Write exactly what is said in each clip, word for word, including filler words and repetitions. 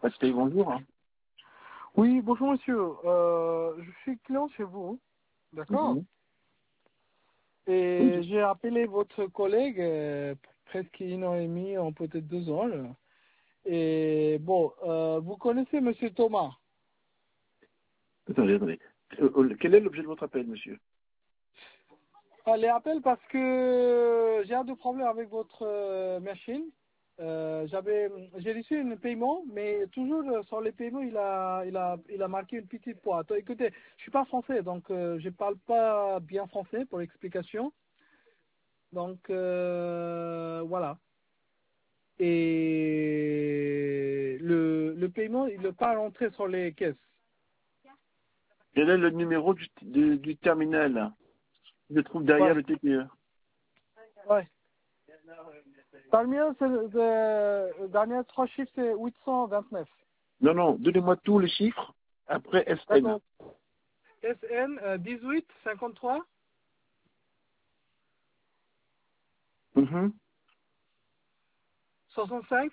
C'était bonjour. Hein. Oui, bonjour monsieur. Euh, je suis client chez vous, d'accord. Mhm. Et Oui. j'ai appelé votre collègue euh, presque une heure et demie, en peut-être deux heures. Et bon, euh, vous connaissez monsieur Thomas. Attendez, attendez. Euh, euh, quel est l'objet de votre appel, monsieur? Elle appelle parce que j'ai un de problème avec votre euh, machine. Euh, j'avais, j'ai reçu un paiement, mais toujours euh, sur les paiements, il a, il a, il a marqué une petite poids. Attends, écoutez, je suis pas français, donc euh, je parle pas bien français pour l'explication. Donc euh, voilà. Et le, le paiement, il ne pas rentré sur les caisses. Quel est le numéro du, du, du terminal qui se trouve derrière Ouais, le T P E? ouais. Parmi eux, c'est le le dernier trois chiffres, c'est huit cent vingt-neuf. Non, non, donnez-moi tous les chiffres après S N. D'accord. S N euh, dix-huit cinquante-trois Mhm. soixante-cinq.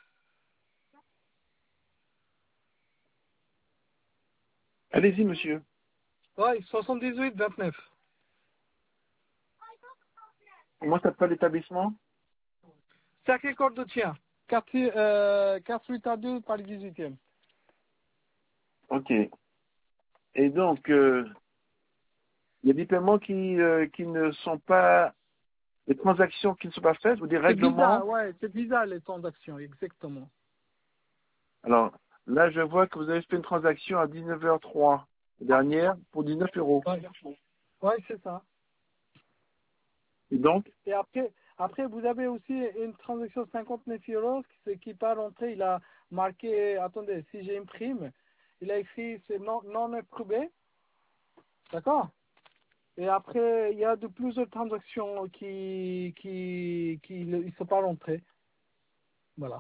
Allez-y, monsieur. Ouais, soixante-dix-huit vingt-neuf. Comment s'appelle l'établissement? Sacré-Cœur de Tien. Quartier, euh, quatre huit à deux, Paris dix-huitième. Ok. Et donc, euh, il y a des paiements qui, euh, qui ne sont pas, des transactions qui ne sont pas faites ou des C'est règlements. bizarre, ouais, c'est bizarre les transactions, exactement. Alors, là, je vois que vous avez fait une transaction à dix-neuf heures trois dernière pour dix-neuf euros. Ouais, ouais c'est ça. Et donc, Et après, après, vous avez aussi une transaction cinquante-neuf euros qui, qui pas rentré. Il a marqué, attendez, si j'imprime, il a écrit c'est non, non approuvé. D'accord? Et après, il y a de plusieurs transactions qui, qui, qui ne sont pas rentrées. Voilà.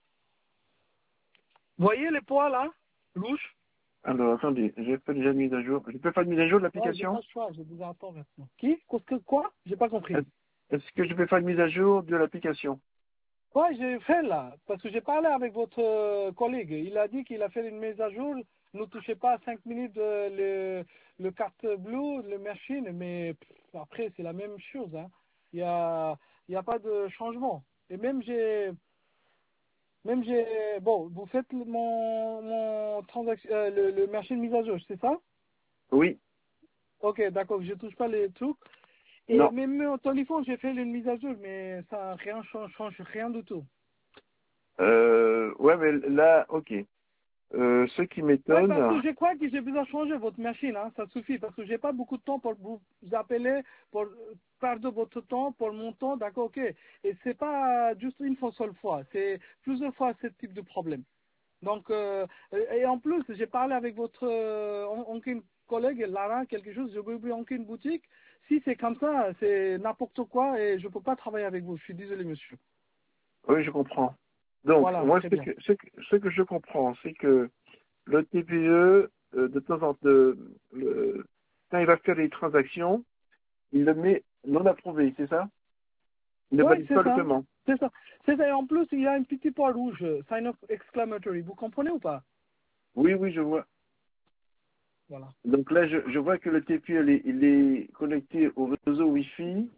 Vous voyez les poids là? Louche? alors, attendez, j'ai fait déjà une mise à jour. Je peux faire une mise à jour de Ouais, j'ai pas l'application? le choix, je vous attends maintenant. Qui? Qu'est-ce que quoi? J'ai pas compris. Est- Est-ce que je peux faire une mise à jour de l'application? Ouais, j'ai fait là, parce que j'ai parlé avec votre euh, collègue. Il a dit qu'il a fait une mise à jour. Ne touchez pas à cinq minutes euh, le, le carte bleue, le machine, mais pff, après c'est la même chose. Hein. Il y a, il y a pas de changement. Et même j'ai, même j'ai, bon, vous faites le- mon, mon transaction, euh, le, le machine mise à jour, c'est ça? Oui. Ok, d'accord, je touche pas les trucs. Et Non. même au téléphone, j'ai fait une mise à jour, mais ça rien change, change rien du tout. Euh, ouais, mais là, ok. Euh, ce qui Ouais, parce que m'étonne, je crois que j'ai besoin de changer votre machine, hein, ça suffit, parce que j'ai pas beaucoup de temps pour vous appeler, pour euh, perdre votre temps, pour mon temps, d'accord, ok. Et c'est pas juste une fois seule fois, c'est plusieurs fois ce type de problème. Donc, euh, et et en plus, j'ai parlé avec votre euh, an- ancienne collègue, Lara, quelque chose, je veux en une boutique. Si c'est comme ça, c'est n'importe quoi et je peux pas travailler avec vous. Je suis désolé, monsieur. oui, je comprends. Donc, Voilà, moi, très ce bien. que, ce que, ce que je comprends, c'est que le T P E, euh, de temps en temps, euh, le- quand il va faire les transactions, il le met non approuvé, c'est ça? Il ne Ouais, valide c'est pas le ça. paiement. C'est ça. C'est ça. Et en plus, il y a un petit point rouge, euh, sign of exclamatory. Vous comprenez ou pas? Oui, oui, je vois. Voilà. Donc là, je, je vois que le T P E, il est, il est connecté au réseau Wi-Fi.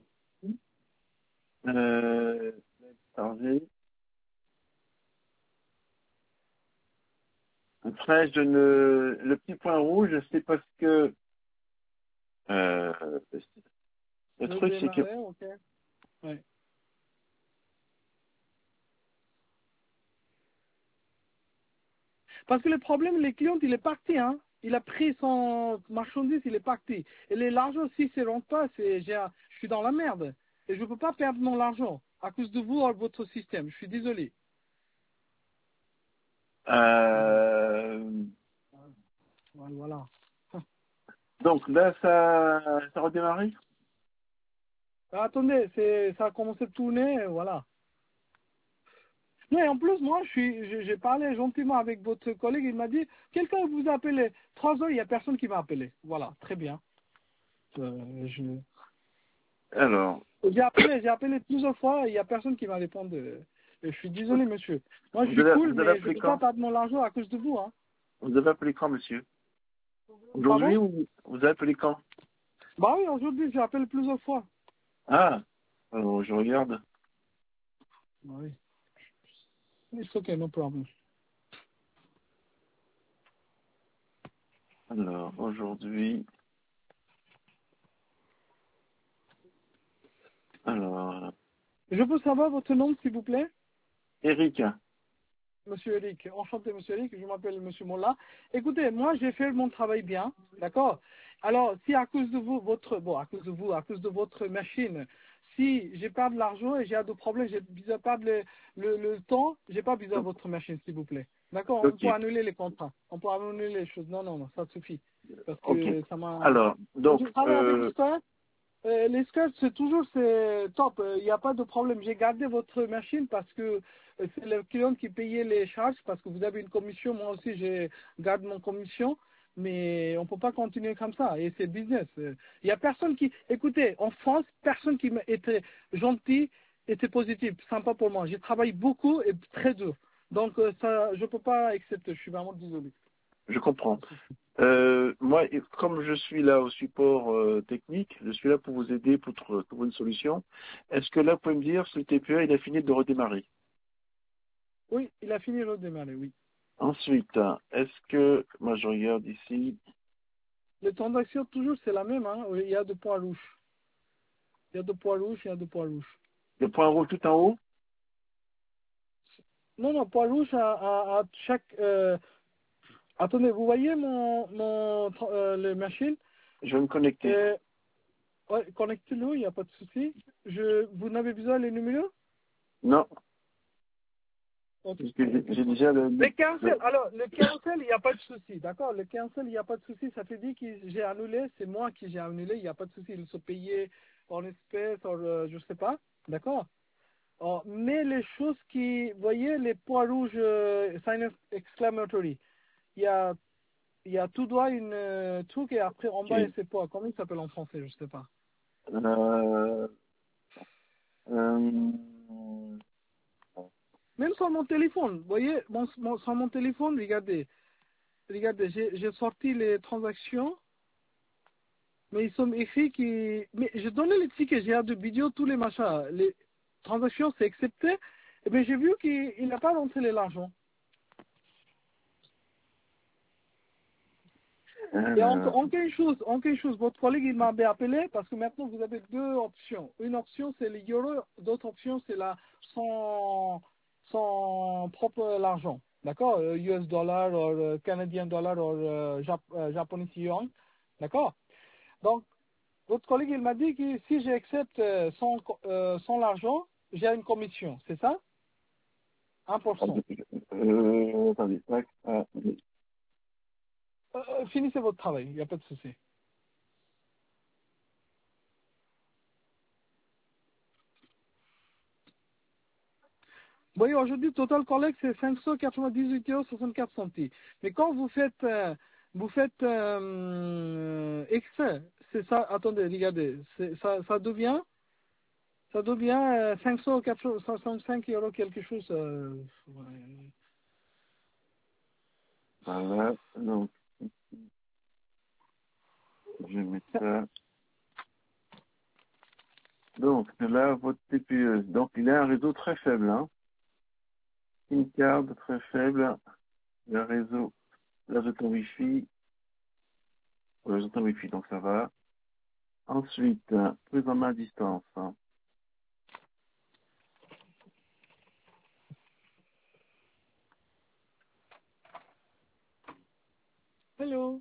Euh, attendez. Après, je ne, le petit point rouge, c'est parce que euh, le Le truc, c'est que démarrer, ok. Ouais. Parce que le problème, les clients, il est parti, hein. Il a pris son marchandise, il est parti. Et les l'argent, si c'est rentre pas, c'est, j'ai, un- je suis dans la merde. Et je peux pas perdre mon argent à cause de vous, votre système. Je suis désolé. euh, Ouais, voilà. donc là, ça, ça a redémarré. Attendez, c'est, ça a commencé à tourner, voilà. Non, et en plus, moi, je suis, j'ai j'ai parlé gentiment avec votre collègue, il m'a dit, quelqu'un vous a appelé. Trois heures, il n'y a personne qui m'a appelé. Voilà, très bien. Euh, je- Alors, J'ai appelé, j'ai appelé plusieurs fois, il n'y a personne qui m'a répondu. Et je suis désolé, monsieur. Moi, je Vous suis avez, cool, vous avez mais je ne appelé peux pas quand? perdre mon argent à cause de vous. Hein. Vous avez appelé quand, monsieur? Aujourd'hui Pardon? ou vous avez appelé quand? Bah oui, aujourd'hui, j'appelle plusieurs fois. Ah, alors je regarde. Bah oui. It's okay, no problem. Alors, aujourd'hui, alors, Je peux savoir votre nom, s'il vous plaît? Eric, Monsieur Eric. Enchanté, monsieur Eric. Je m'appelle monsieur Molla. Écoutez, moi, j'ai fait mon travail bien. D'accord? Alors, si à cause de vous, votre, bon, à cause de vous, à cause de votre machine, si j'ai pas de l'argent et j'ai des problèmes, j'ai besoin pas de le, le, le temps, j'ai pas besoin de votre machine, s'il vous plaît. D'accord? On ok, peut annuler les contrats. On peut annuler les choses. Non, non, non, ça suffit. Parce ok. que ça m'a, Alors, je donc, travaille avec euh, l'histoire. Euh, les skirts, c'est toujours c'est top. Il n'y a pas de problème. J'ai gardé votre machine parce que euh, c'est le client qui payait les charges parce que vous avez une commission. Moi aussi, je garde mon commission. Mais on ne peut pas continuer comme ça. Et c'est business. Il n'y a personne qui... Écoutez, en France, personne qui était gentil, était positif, sympa pour moi. J'ai travaillé beaucoup et très dur. Donc, euh, ça, je ne peux pas accepter. Je suis vraiment désolé. je comprends. Euh, moi, et comme je suis là au support euh, technique, je suis là pour vous aider, pour tr- trouver une solution. Est-ce que là, vous pouvez me dire si le T P E, il a fini de redémarrer? Oui, il a fini le démarrer, oui. Ensuite, est-ce que, moi je regarde ici, Les transactions, toujours, c'est la même. Hein. Il y a deux points rouges. Il y a deux points rouges, il y a deux points rouges. le point rouge tout en haut? Non, non, points rouges à, à, à chaque... Euh... Attendez, vous voyez mon, mon euh, le machine Je vais me connecter. euh... ouais, connectez-le, il n'y a pas de souci. Je... Vous n'avez besoin les numéros? Non, Ok. parce que j'ai j'ai déjà le... Le le- cancel, alors, le cancel, il n'y a pas de souci, d'accord? Le cancel, il n'y a pas de souci. Ça fait dire que j'ai annulé, c'est moi qui j'ai annulé, il n'y a pas de souci. Il se payait en espèces, en, euh, je sais pas, d'accord? Oh, mais les choses qui, vous voyez, les points rouges, euh, sign exclamatory, il y a, il y a tout droit une euh, truc et après en ok. bas il y a ces points. Comment il s'appelle en français, je sais pas. Euh, euh, Même sur mon téléphone, vous voyez, mon, mon- sur mon téléphone, regardez, regardez, j'ai j'ai sorti les transactions, mais ils sont écrits qui, mais j'ai donné les tickets, j'ai de vidéos, tous les machins, les transactions c'est accepté, et bien j'ai vu qu'il n'a pas rentré l'argent. Et en, euh, en quelque chose, en quelque chose, votre collègue il m'avait appelé parce que maintenant vous avez deux options. Une option c'est les euros, d'autre option c'est la son son propre l'argent, d'accord, euh, U S dollar ou euh, Canadian dollar ou euh, Jap euh, Japanese yuan, d'accord. Donc votre collègue il m'a dit que si j'accepte euh, son euh, son l'argent, j'ai une commission, c'est ça, un pour cent. euh, attendez, tac, ah, Euh, euh, finissez votre travail, il n'y a pas de souci. Vous voyez, aujourd'hui, total collecte, c'est cinq cent quatre-vingt-dix-huit euros soixante-quatre centimes. Mais quand vous faites, euh, vous faites euh, extrait, c'est ça, attendez, regardez, c'est- ça, ça devient, ça devient euh, cinq cent soixante-cinq euros quelque chose. Euh, ouais. voilà, donc, je vais mettre ça. Donc, là, votre T P E, donc il a un réseau très faible, hein. Une carte très faible, le réseau, là, j'ai ton Wi-Fi, ouais, j'ai ton Wi-Fi, donc ça va. Ensuite, euh, prise en main à distance, hein. Hello.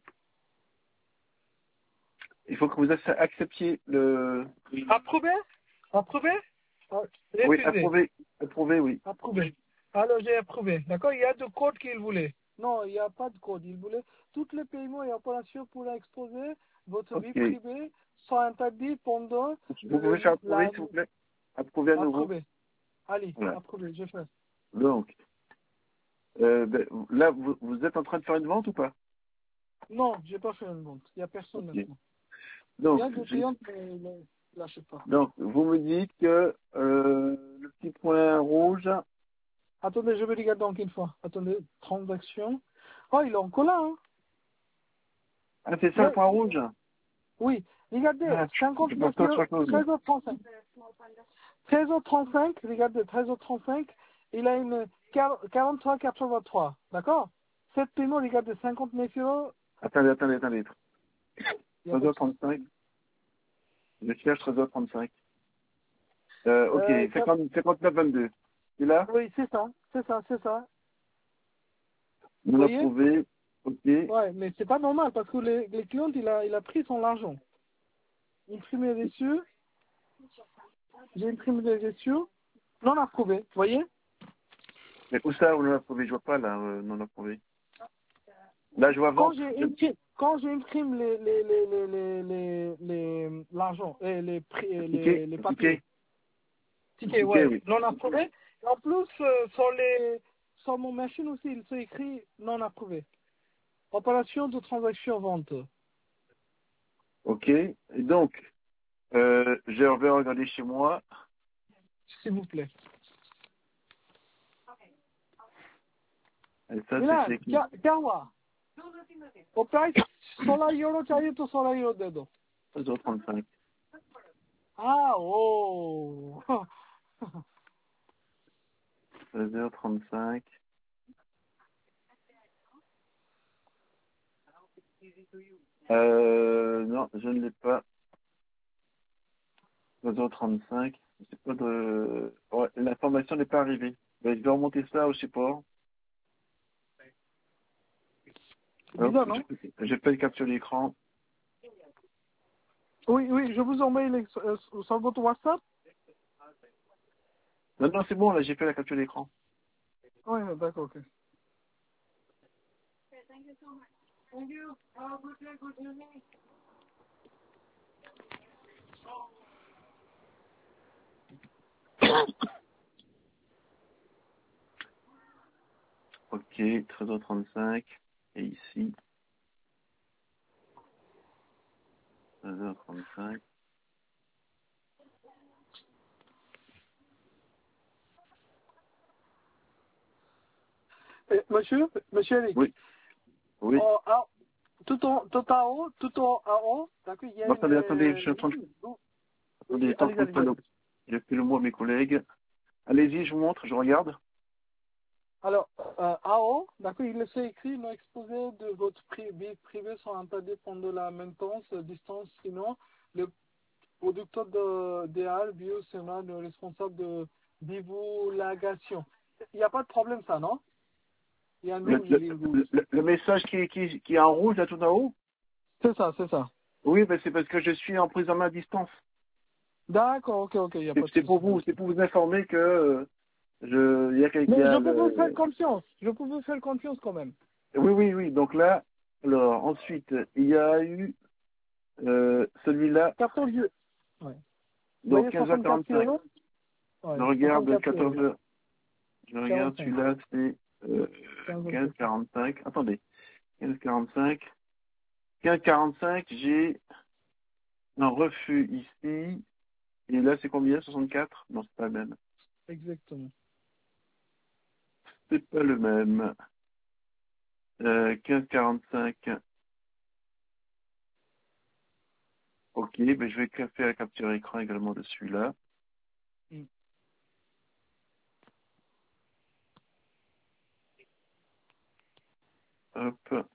Il faut que vous ac- acceptiez le... Approuvé? Approuvé? Ah, Oui, refusé. approuvé, approuvé, oui. Approuvé. Alors j'ai approuvé. D'accord, il y a deux codes qu'il voulait. Non, il n'y a pas de code. Il voulait tous les paiements et opérations pour exposer votre vie Ok. privée sont interdits pendant Vous pouvez faire le, approuver, la s'il vous plaît? Approuvé à nouveau. approuvé. Allez, Voilà. approuvé, je fais. Donc, euh, ben, là, vous, vous êtes en train de faire une vente ou pas? Non, j'ai pas fait une vente. Il n'y a personne Ok. maintenant. Il y Donc, a des j'ai- clients, mais ils ne l'achètent pas. donc, vous me dites que euh, le petit point rouge, Attendez, je vais regarder encore une fois. Attendez, transaction. Oh, il est en collant, hein. Ah, c'est ça le Ouais. point rouge? Oui, regardez, Ah, je cinquante-neuf pense euros, autre chose. treize heures trente-cinq. treize heures trente-cinq, regardez, treize heures trente-cinq, il a une quarante-trois quatre-vingt-trois, d'accord? Cette paiement, regardez, cinquante-neuf euros. Attendez, attendez, attendez. Il y a treize pas de heures souci. trente-cinq. Je cherche treize heures trente-cinq. Euh, ok, Euh, ça- cinquante, cinquante-neuf vingt-deux. C'est là? oui, c'est ça, c'est ça, c'est ça. Vous Non voyez? approuvé. Ok. Ouais, mais c'est pas normal parce que les, les clients, il a, il a pris son argent. Imprimé dessus, j'ai imprimé dessus, non approuvé, vous voyez? Mais où ça, où non approuvé? Je vois pas là, euh, non approuvé. Là, je vois Quand vente. j'ai Je- imprimé, quand j'imprime les, les, les, les, les, les, les- l'argent, et les, prix- Le et ticket, les, les le papiers, ticket, le tickets, ticket, ouais, oui. non approuvé. En plus, euh, sur les, sur mon machine aussi, il s'est écrit non approuvé. Opération de transaction vente. Ok. Et donc, euh, je vais regarder chez moi. S'il vous plaît. Et ça, c'est Milan, chez qui? क्या क्या हुआ? वो प्राइस सोलह यूरो चाहिए तो सोलह यूरो दे दो. treize heures trente-cinq. Ah, oh. treize heures trente-cinq. Euh, non, je ne l'ai pas. treize heures trente-cinq. C'est pas de... Ouais, l'information n'est pas arrivée. Ben, je vais remonter ça au support. Hop, Bizarre, non? je, je fais le capture d'écran. Oui, oui, je vous envoie les, euh, sur votre WhatsApp. Non, non, c'est bon, là, j'ai fait la capture d'écran. Oui, d'accord, ok. Ok, treize heures trente-cinq. Et ici, treize heures trente-cinq. Et, monsieur, monsieur Eric, Oui, oui. oh, ah, tout, en, tout en haut, tout en haut, d'accord, il y a Non, une... attendez, attendez, je euh, suis en train de... Attendez, oui, j'étais en allez, train de allez, faire allez. le... J'ai fait le mot à mes collègues. Allez-y, je vous montre, je regarde. Alors, euh, A O, d'accord, il est écrit, non exposé de votre pri- vie privée sont interdits pendant la maintenance, euh, distance, sinon le producteur de D A bio sera le responsable de divulgation. Il n'y a pas de problème, ça, non? Il y a un Le, rouge, le, il est rouge. le, le message qui, qui, qui est en rouge, là, tout en haut. C'est ça, c'est ça. Oui, ben, c'est parce que je suis en prise en main à distance. D'accord, ok, ok, il n'y a C'est pas de c'est pour souci. vous, c'est pour vous informer que euh, je, il y a Mais quelqu'un. je peux vous faire Le... confiance. Je peux vous faire confiance quand même. Oui, oui, oui. Donc là, alors ensuite, il y a eu euh, celui-là, quatorze euros. Ouais. Vous donc voyez quinze heures soixante-quatre quarante-cinq. euros? Je Ouais, regarde soixante-quatre euros. quatorze heures. Je regarde quarante-cinq. celui-là, c'est euh, quinze euros. quinze quarante-cinq. Attendez, quinze quarante-cinq. quinze quarante-cinq, j'ai un refus ici. Et là, c'est combien? soixante-quatre? Non, c'est pas le même. Exactement. C'est pas le même. Euh, quinze quarante-cinq. Ok, ben je vais faire la capture écran également de celui-là. Mm. Hop.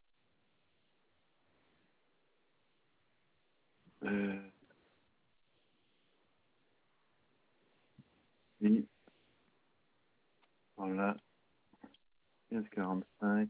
Euh, et voilà. quinze quarante-cinq.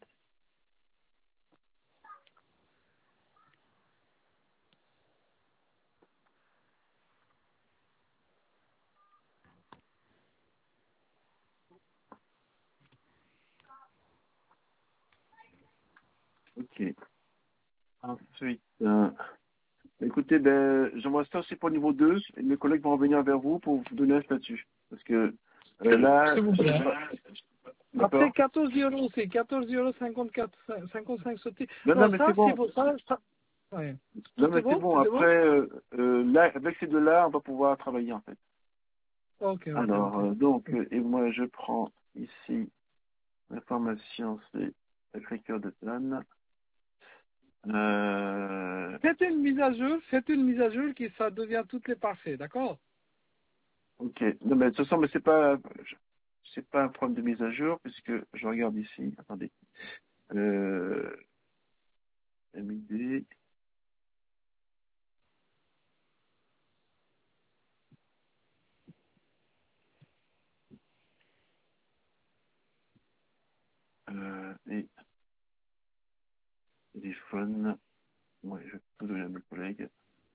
Ok. Ensuite, euh, écoutez, ben, j'envoie ça aussi pour le niveau deux. Et mes collègues vont revenir vers vous pour vous donner un statut. Parce que euh, là, S'il vous plaît. Après d'accord. quatorze euros, c'est quatorze euros cinquante-quatre, cinquante-cinq sautés. Non, non, Non, mais c'est ça, c'est bon. bon. Ça, ça. Ouais. Non, Tout est mais c'est bon? bon. Tout est bon? Après, euh, euh, là, avec ces deux-là, on va pouvoir travailler en fait. Ok, ok, Alors, ok. euh, donc, euh, et moi, je prends ici, l'information, c'est l'écriture de plan. Euh, Faites une mise à jour, faites une mise à jour qui ça devient tout les parfait, d'accord? ok. Non, mais de toute façon, mais c'est pas, c'est pas un problème de mise à jour, puisque je regarde ici. Attendez. Euh, M I D. Euh, et téléphone. Ouais, je vais tout donner à mes collègues.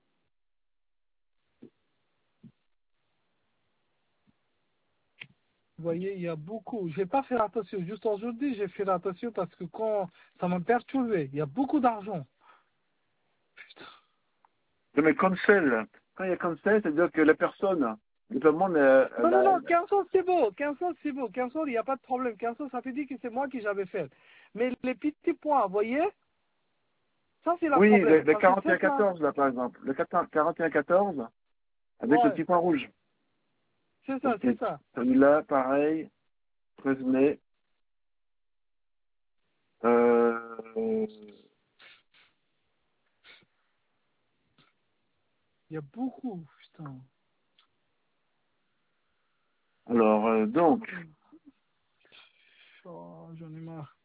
Vous voyez, il y a beaucoup. J'ai pas fait attention. Juste aujourd'hui, j'ai fait attention parce que quand ça m'a perturbé, il y a beaucoup d'argent. Putain. Non, mais cancel. Quand il y a cancel, c'est-à-dire que la personne, le demande, euh, Non, non, la, non, quinze cents, c'est beau. quinze cents, c'est beau. quinze cents, il n'y a pas de problème. quinze cents, ça fait dire que c'est moi qui j'avais fait. Mais les petits points, vous voyez, ça c'est le oui, le, problème. le Parce que quarante et un cette là, quatorze, là, par exemple. Le quarante et un quatorze, avec le ouais, petit point rouge. c'est ça, Ok. c'est ça. Celui-là, pareil, treize mai. Euh, Il y a beaucoup, putain. alors, euh, donc, Oh, j'en ai marre.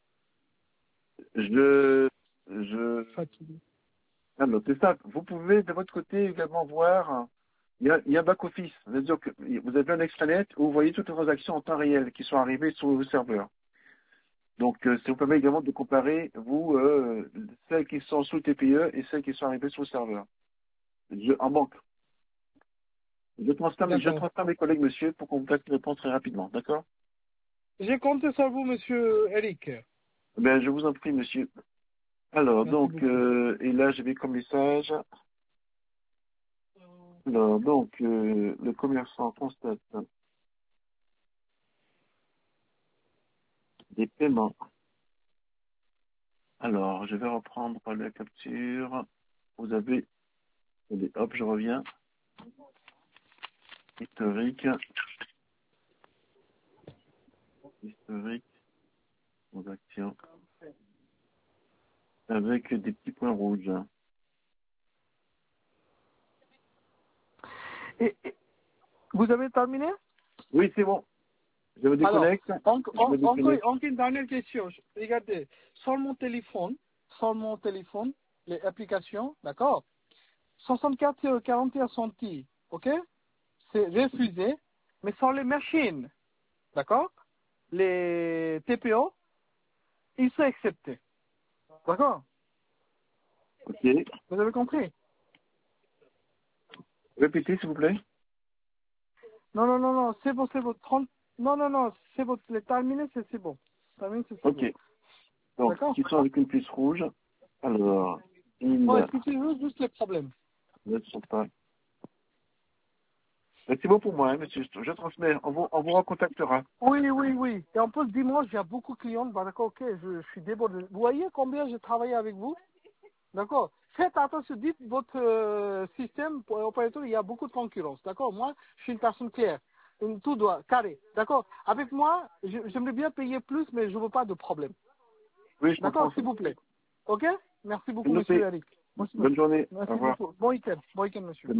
je, je, Fatigué. alors, c'est ça. Vous pouvez, de votre côté, également voir, il y a, il y a un back-office. C'est-à-dire que vous avez un extranet où vous voyez toutes les transactions en temps réel qui sont arrivées sur vos serveurs. Donc, euh, ça vous permet également de comparer, vous, euh, celles qui sont sous T P E et celles qui sont arrivées sur le serveur. Je, en banque. Je transfère, mes- je D'accord. transfère mes collègues, monsieur, pour qu'on vous fasse une réponse très rapidement. D'accord? J'ai compté sur vous, monsieur Eric. Ben, je vous en prie, monsieur. Alors, Merci donc, beaucoup. euh, et là, j'avais comme message. Alors, donc, euh, le commerçant constate des paiements. Alors, je vais reprendre la capture. Vous avez, allez, hop, je reviens. Historique. Historique. Transaction. Avec des petits points rouges. Et, et vous avez terminé? Oui, c'est bon. Je me Alors, déconnecte. en- Je me en- encore, déconnecte. encore une dernière question. Regardez, sur mon téléphone, sur mon téléphone, les applications, d'accord? soixante-quatre quarante et un centimes, ok? C'est refusé, mais sur les machines, d'accord? Les T P O, ils sont acceptés. D'accord? Ok. Vous avez compris? Répétez, s'il vous plaît. Non, non, non, non, c'est bon, c'est bon. trente Non, non, non, c'est bon. Les terminés, c'est c'est bon. Terminé, c'est c'est Ok. bon. Donc, D'accord? qui sont avec une puce rouge. Alors, ils Ouais, c'est juste, juste les problèmes. ne sont pas. Mais c'est bon pour moi, hein, monsieur. Je transmets. On vous, on vous recontactera. Oui, oui, oui. Et en plus, dimanche, il y a beaucoup de clients. Bah, d'accord, ok, je, je suis débordé. Vous voyez combien j'ai travaillé avec vous? D'accord? Faites attention, dites votre euh, système pour opérateur, il y a beaucoup de concurrence. D'accord? Moi, je suis une personne claire. Une, tout doit, carré. D'accord? Avec moi, je- j'aimerais bien payer plus, mais je veux pas de problème. Oui, je D'accord? comprends ça. S'il vous plaît. Ok? Merci C'est beaucoup, monsieur noté. Eric. Merci, Bonne journée. Au merci revoir. beaucoup. Bon week-end. Bon week-end, monsieur.